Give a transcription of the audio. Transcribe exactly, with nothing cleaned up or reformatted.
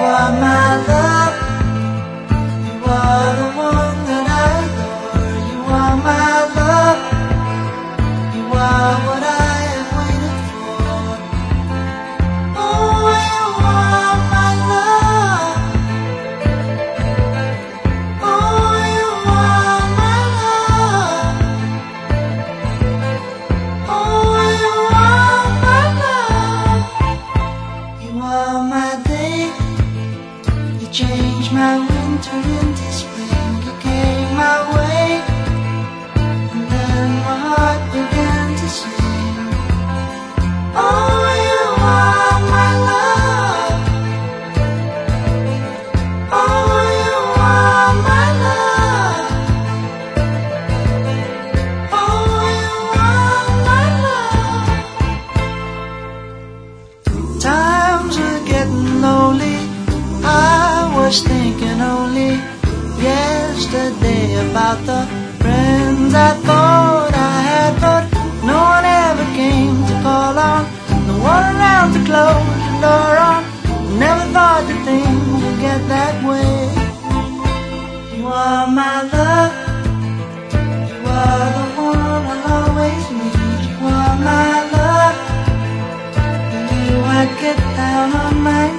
are my love. You are the one that I adore. You are my love. You are what I have waited for. Oh, you are my love. Oh, you are my love. Oh, you are my love. You are my day. You changed my winter into spring. You came my way, and then my heart began to sing. Oh, you are my love. Oh, you are my love. Oh, you are my love. Times were getting lonely. I was thinking only yesterday about the friends I thought I had, but no one ever came to call on, no one around to close the door on. Never thought that things would get that way. You are my love. You are the one I'll always need. You are my love. You I'd get down on my